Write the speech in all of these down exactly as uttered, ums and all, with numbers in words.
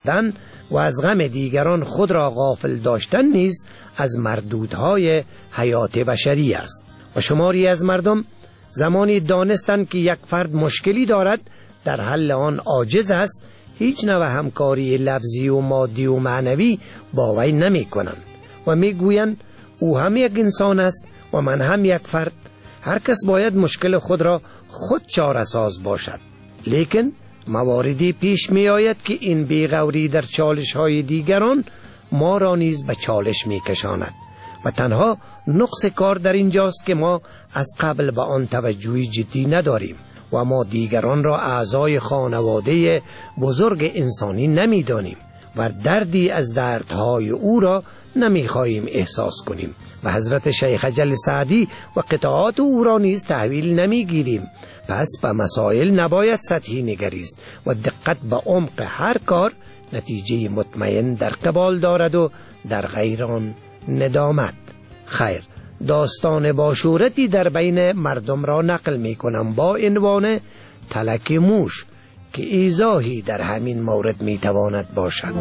دن و از غم دیگران خود را غافل داشتن نیز از مردودهای حیات بشری است. و شماری از مردم زمانی دانستند که یک فرد مشکلی دارد، در حل آن عاجز است، هیچ نوع همکاری لفظی و مادی و معنوی با وی نمی کنند و می گویند او هم یک انسان است و من هم یک فرد. هر کس باید مشکل خود را خود چاره ساز باشد. لیکن مواردی پیش می آید که این بیغوری در چالش های دیگران ما را نیز به چالش می کشاند و تنها نقص کار در اینجاست که ما از قبل به آن توجهی جدی نداریم و ما دیگران را اعضای خانواده بزرگ انسانی نمی دانیم و دردی از دردهای او را نمی خواهیم احساس کنیم و حضرت شیخ اجل سعدی و قطعات او را نیز تحویل نمی گیریم. پس به مسائل نباید سطحی نگریست و دقت به عمق هر کار نتیجه مطمئن در قبال دارد و در غیر آن ندامت. خیر، داستان باشورتی در بین مردم را نقل می کنم با عنوان تلک موش که ایضاحی در همین مورد می تواند باشد.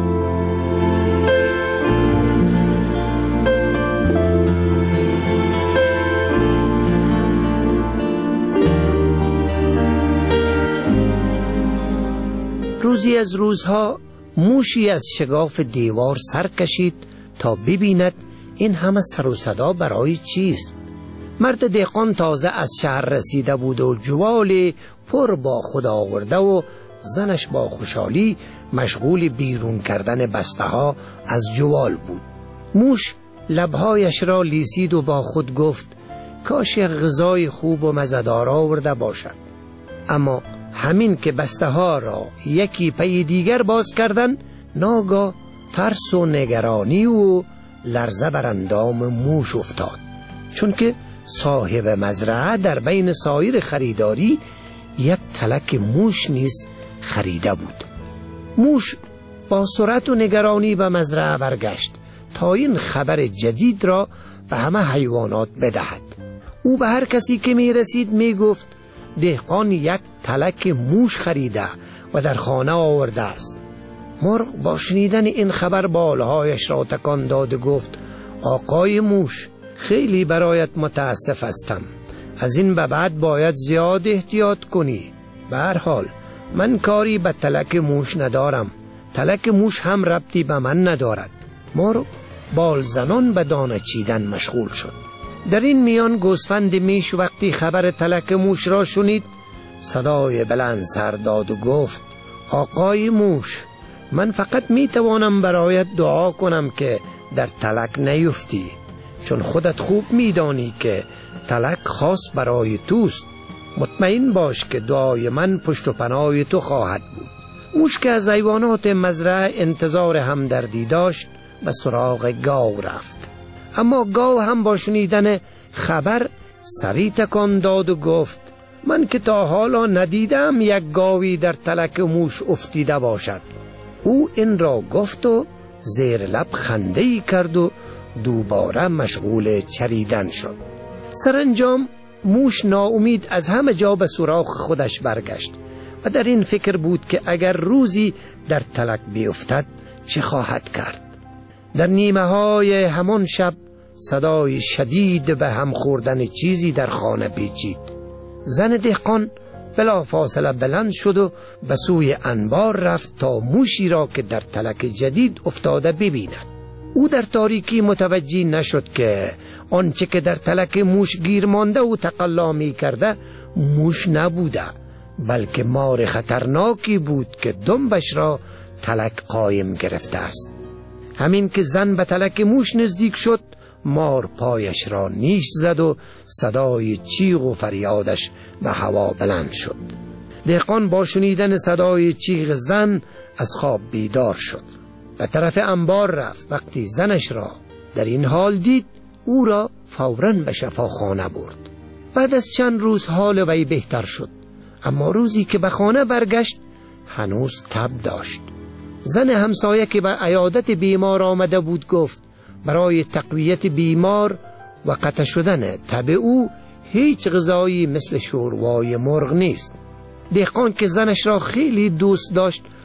روزی از روزها موشی از شگاف دیوار سر کشید تا ببیند این همه سر و صدا برای چیست. مرد دهقان تازه از شهر رسیده بود و جوال پر با خود آورده و زنش با خوشحالی مشغول بیرون کردن بسته ها از جوال بود. موش لبهایش را لیسید و با خود گفت کاش غذای خوب و مزه‌دار آورده باشد. اما همین که بسته ها را یکی پی دیگر باز کردن، ناگاه ترس و نگرانی و لرزه بر اندام موش افتاد، چون که صاحب مزرعه در بین سایر خریداری یک تلک موش نیز خریده بود. موش با سرعت و نگرانی به مزرعه برگشت تا این خبر جدید را به همه حیوانات بدهد. او به هر کسی که می رسید می گفت دهقان یک تلک موش خریده و در خانه آورده است. مرغ با شنیدن این خبر بالهایش را تکان داد و گفت آقای موش، خیلی برایت متاسف هستم. از این به بعد باید زیاد احتیاط کنی. به هر حال من کاری به تلک موش ندارم. تلک موش هم ربطی به من ندارد. مرغ بال زنان به دانه چیدن مشغول شد. در این میان گوسفند میش وقتی خبر تلک موش را شنید صدای بلند سر داد و گفت آقای موش، من فقط می توانم برایت دعا کنم که در تلک نیفتی، چون خودت خوب می دانی که تلک خاص برای توست. مطمئن باش که دعای من پشت و پناه تو خواهد بود. موش که از حیوانات مزرعه انتظار همدردی داشت به سراغ گاو رفت، اما گاو هم با شنیدن خبر سری تکان داد و گفت من که تا حالا ندیدم یک گاوی در تلک موش افتیده باشد. او این را گفت و زیر لب خنده‌ای کرد و دوباره مشغول چریدن شد. سرانجام موش ناامید از همه جا به سراغ خودش برگشت و در این فکر بود که اگر روزی در تلک بیفتد چه خواهد کرد. در نیمه های همان شب صدای شدید به هم خوردن چیزی در خانه پیچید. زن دهقان بلا فاصله بلند شد و به سوی انبار رفت تا موشی را که در تلک جدید افتاده ببیند. او در تاریکی متوجه نشد که آنچه که در تلک موش گیر مانده و تقلا می کرده موش نبوده، بلکه مار خطرناکی بود که دنبش را تلک قایم گرفته است. همین که زن به تلک موش نزدیک شد، مار پایش را نیش زد و صدای چیغ و فریادش به هوا بلند شد. دهقان با شنیدن صدای چیغ زن از خواب بیدار شد. به طرف انبار رفت. وقتی زنش را در این حال دید، او را فوراً به شفاخانه برد. بعد از چند روز حال وی بهتر شد، اما روزی که به خانه برگشت هنوز تب داشت. زن همسایه که به عیادت بیمار آمده بود گفت برای تقویت بیمار و قطع شدن تب او هیچ غذایی مثل شوروای مرغ نیست. دهقان که زنش را خیلی دوست داشت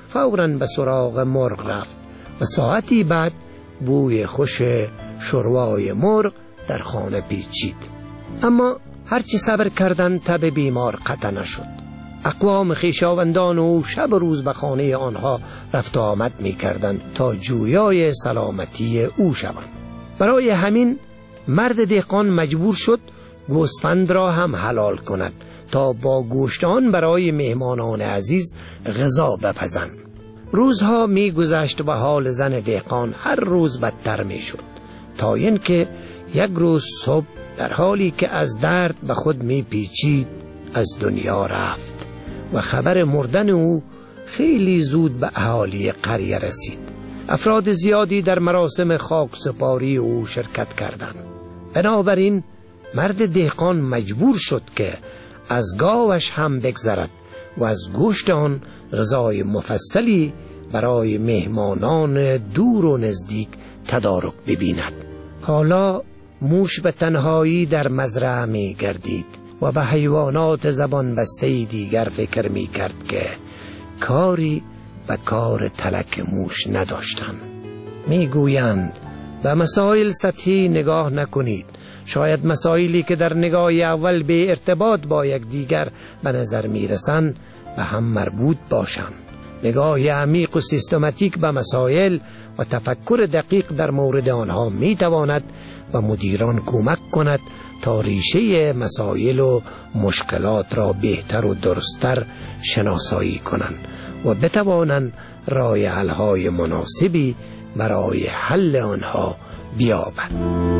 فوراً به سراغ مرغ رفت و ساعتی بعد بوی خوش شوروای مرغ در خانه پیچید. اما هرچی صبر کردند تب بیمار قطع نشد. اقوام خویشاوندان او شب و روز به خانه آنها رفت و آمد می کردند تا جویای سلامتی او شوند. برای همین مرد دهقان مجبور شد گوسفند را هم حلال کند تا با گوشت آن برای مهمانان عزیز غذا بپزند. روزها می گذشت و حال زن دهقان هر روز بدتر می شد تا اینکه یک روز صبح در حالی که از درد به خود می پیچید از دنیا رفت و خبر مردن او خیلی زود به اهالی قریه رسید. افراد زیادی در مراسم خاک سپاری او شرکت کردند. بنابراین مرد دهقان مجبور شد که از گاوش هم بگذرد و از گوشت آن غذای مفصلی برای مهمانان دور و نزدیک تدارک ببیند. حالا موش به تنهایی در مزرعه می گردید و به حیوانات زبان بسته دیگر فکر می کرد که کاری و کار تلک موش نداشتند. می گویند به مسائل سطحی نگاه نکنید. شاید مسائلی که در نگاه اول به ارتباط با یک دیگر به نظر می رسند به هم مربوط باشند. نگاه عمیق و سیستماتیک به مسائل و تفکر دقیق در مورد آنها می تواند و مدیران کمک کند تا ریشه مسائل و مشکلات را بهتر و درستر شناسایی کنند و بتوانند راه حل‌های مناسبی برای حل آنها بیابند.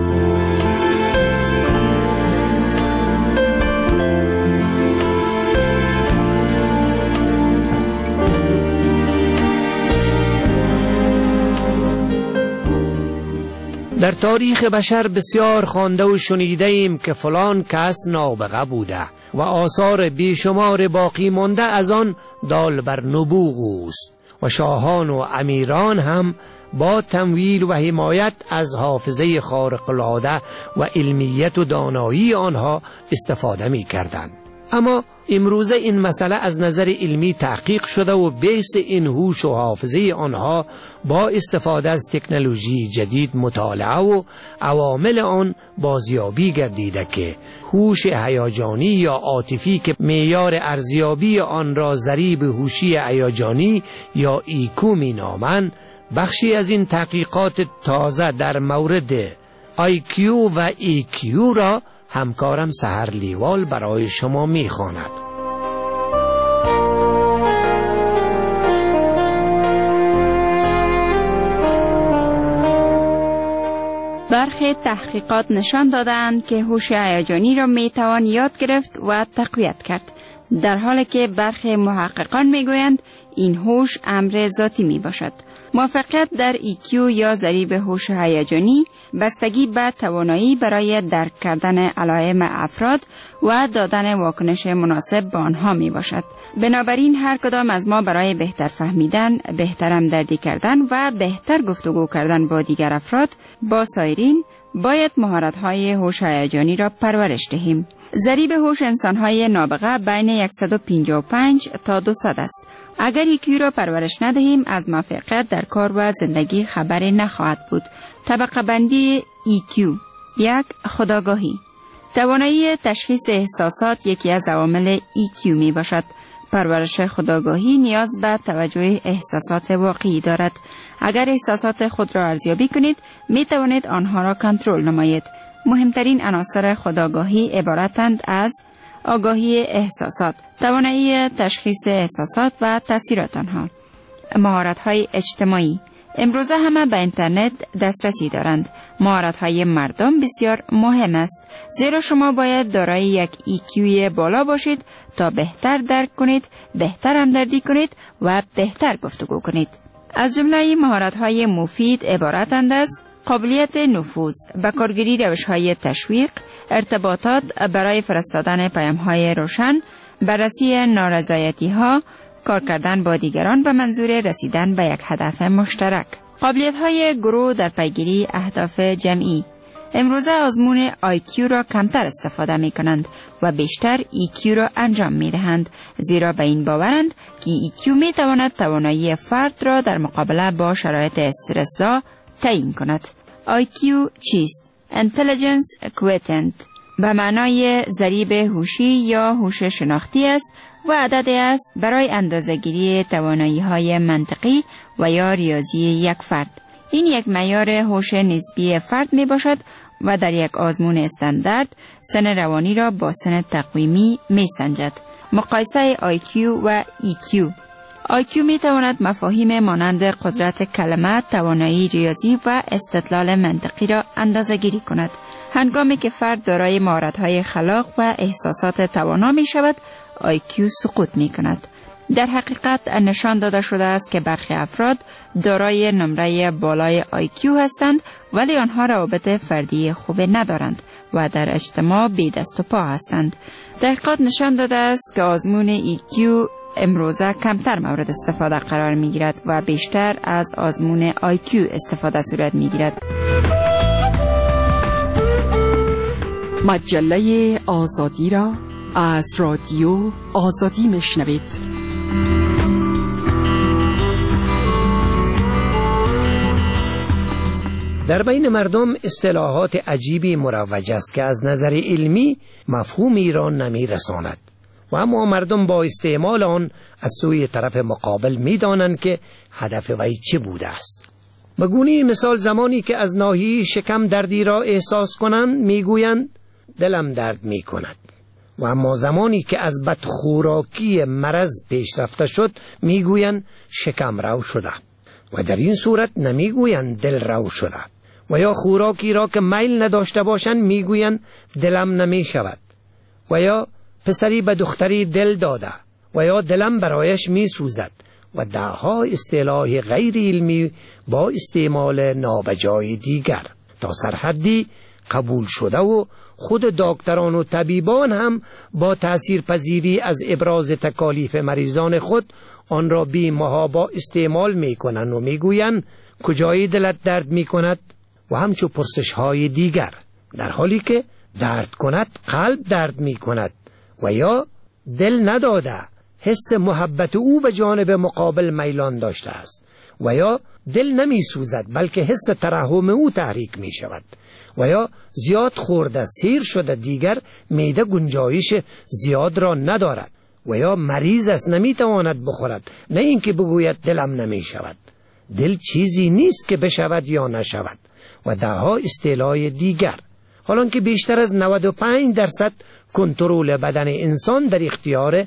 در تاریخ بشر بسیار خوانده و شنیده ایم که فلان کس نابغه بوده و آثار بیشمار باقی مانده از آن دال بر نبوغ اوست و شاهان و امیران هم با تمویل و حمایت از حافظه خارق العاده و علمیت و دانایی آنها استفاده می کردند. اما امروزه این مسئله از نظر علمی تحقیق شده و بیس این هوش و حافظه آنها با استفاده از تکنولوژی جدید مطالعه و عوامل آن بازیابی گردیده که هوش هیجانی یا عاطفی که معیار ارزیابی آن را ضریب هوشی هیجانی یا ایکو می نامند، بخشی از این تحقیقات تازه در مورد آی کیو و ای کیو را همکارم سحر لیوال برای شما میخواند. برخی تحقیقات نشان دادند که هوش هیجانی را میتوان یاد گرفت و تقویت کرد، در حالی که برخی محققان میگویند این هوش امر ذاتی می باشد. موفقیت در ای کیو یا ضریب هوش هیجانی بستگی به توانایی برای درک کردن علائم افراد و دادن واکنش مناسب به آنها می باشد. بنابراین هر کدام از ما برای بهتر فهمیدن، بهتر همدردی کردن و بهتر گفتگو کردن با دیگر افراد با سایرین باید مهارت‌های هوش هیجانی را پرورش دهیم. ضریب هوش انسان‌های نابغه بین صد و پنجاه و پنج تا دویست است. اگر ایکیو را پرورش ندهیم از موفقیت در کار و زندگی خبری نخواهد بود. طبقه بندی ایکیو. یک، خودآگاهی. توانایی تشخیص احساسات یکی از عوامل ایکیو می باشد. پرورش خودآگاهی نیاز به توجه احساسات واقعی دارد. اگر احساسات خود را ارزیابی کنید، می توانید آنها را کنترل نمایید. مهمترین عناصر خودآگاهی عبارتند از آگاهی احساسات، توانایی تشخیص احساسات و تاثیرات آنها. مهارت‌های اجتماعی. امروزه همه به اینترنت دسترسی دارند. مهارت‌های مردم بسیار مهم است، زیرا شما باید دارای یک ایکیو بالا باشید تا بهتر درک کنید، بهتر همدردی کنید و بهتر گفتگو کنید. از جمله مهارت‌های مفید عبارتند از قابلیت نفوذ، به کارگیری روش‌های تشویق، ارتباطات برای فرستادن پیام‌های روشن، بررسی نارضایتی‌ها، کار کردن با دیگران به منظور رسیدن به یک هدف مشترک. قابلیت‌های گروه در پیگیری اهداف جمعی. امروزه آزمون آی کیو را کمتر استفاده می کنند و بیشتر ای کیو را انجام می دهند، زیرا به این باورند که ای کیو می تواند توانایی فرد را در مقابله با شرایط استرس‌زا تعیین کند. آی کیو چیست؟ Intelligence Quotient به معنای ضریب هوشی یا هوش شناختی است و عددی است برای اندازه‌گیری توانایی‌های منطقی و یا ریاضی یک فرد. این یک معیار هوش نسبی فرد می باشد و در یک آزمون استاندارد سن روانی را با سن تقویمی می سنجد. مقایسه آی کیو و ای کیو. آی کیو می تواند مفاهیم مانند قدرت کلمه، توانایی ریاضی و استدلال منطقی را اندازه گیری کند. هنگامی که فرد دارای مهارت‌های خلاق و احساسات توانا می شود، آی کیو سقوط می کند. در حقیقت نشان داده شده است که برخی افراد دارای نمره بالای آی کیو هستند ولی آنها روابط فردی خوب ندارند و در اجتماع بی دست و پا هستند. تحقیقات نشان داده است که آزمون ای کیو امروزه کمتر مورد استفاده قرار می گیرد و بیشتر از آزمون آی کیو استفاده صورت می گیرد. مجله آزادی را از رادیو آزادی میشنوید. در بین مردم اصطلاحات عجیبی مروج است که از نظر علمی مفهومی را نمی رساند و اما مردم با استعمال آن از سوی طرف مقابل می دانند که هدف وی چه بوده است. بگونه مثال زمانی که از ناحیه شکم دردی را احساس کنند می گویند دلم درد می کند و اما زمانی که از بدخوراکی مرض پیش رفته شد می گویند شکم رو شده و در این صورت نمی گویند دل رو شده. و یا خوراکی را که میل نداشته باشند میگویند دلم نمی شود و یا پسری به دختری دل داده و یا دلم برایش می سوزد و دهها اصطلاح غیر علمی با استعمال نابجای دیگر تا سرحدی قبول شده و خود دکتران و طبیبان هم با تأثیر پذیری از ابراز تکالیف مریضان خود آن را بی محابا استعمال می کنند و می گویند کجای دلت درد می کند و همچو پرسش های دیگر، در حالی که درد کند قلب درد می کند و یا دل نداده حس محبت او به جانب مقابل میلان داشته است و یا دل نمی سوزد بلکه حس ترحم او تحریک می شود و یا زیاد خورده سیر شده دیگر معده گنجایش زیاد را ندارد و یا مریض است نمی تواند بخورد، نه اینکه بگوید دلم نمی شود. دل چیزی نیست که بشود یا نشود و دهها اصطلاح دیگر. حالان که بیشتر از نود و پنج درصد کنترل بدن انسان در اختیار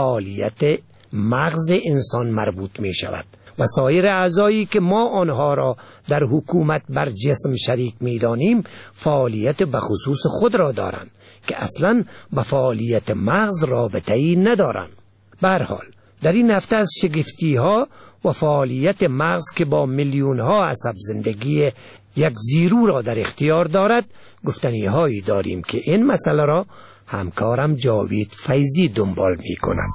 فعالیت مغز انسان مربوط می شود و سایر اعضایی که ما آنها را در حکومت بر جسم شریک می دانیم فعالیت بخصوص خود را دارند که اصلاً با فعالیت مغز رابطه‌ای ندارند. به هر حال در این هفته از شگفتی ها و فعالیت مغز که با میلیون ها عصب زندگی یک زیرو را در اختیار دارد گفتنی هایی داریم که این مسئله را همکارم جاوید فیضی دنبال می کند.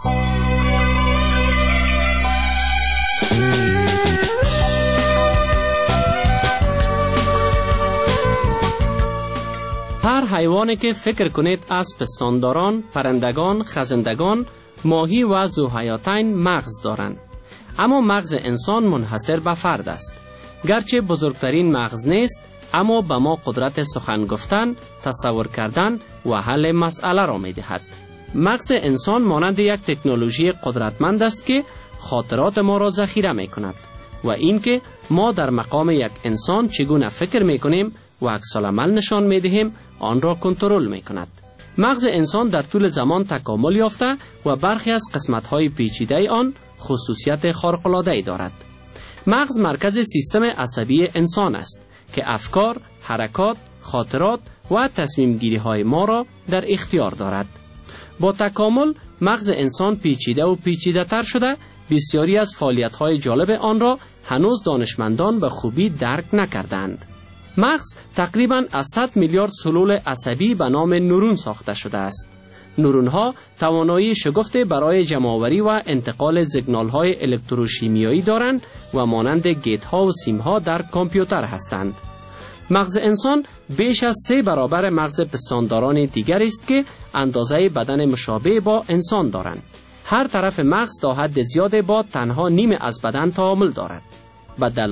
هر حیوانی که فکر کنید از پستانداران، پرندگان، خزندگان، ماهی و ذوحیاتین مغز دارند. اما مغز انسان منحصر به فرد است. گرچه بزرگترین مغز نیست، اما به ما قدرت سخن گفتن، تصور کردن و حل مسئله را می دهد. مغز انسان مانند یک تکنولوژی قدرتمند است که خاطرات ما را ذخیره می کند و اینکه ما در مقام یک انسان چگونه فکر می کنیم و عکس‌العمل نشان می دهیم آن را کنترل می کند. مغز انسان در طول زمان تکامل یافته و برخی از قسمت‌های پیچیده آن خصوصیت خارق‌العاده‌ای دارد. مغز مرکز سیستم عصبی انسان است که افکار، حرکات، خاطرات و تصمیم گیری های ما را در اختیار دارد. با تکامل مغز انسان پیچیده و پیچیده تر شده، بسیاری از فعالیت های جالب آن را هنوز دانشمندان به خوبی درک نکردند. مغز تقریباً از صد میلیارد سلول عصبی به نام نورون ساخته شده است. نورون ها توانایی شگفت برای جمع‌آوری و انتقال سیگنال های الکتروشیمیایی دارند و مانند گیت ها و سیم ها در کامپیوتر هستند. مغز انسان بیش از سه برابر مغز پستانداران دیگر است که اندازه بدن مشابه با انسان دارند. هر طرف مغز تا حد زیاد با تنها نیم از بدن تعامل دارد. به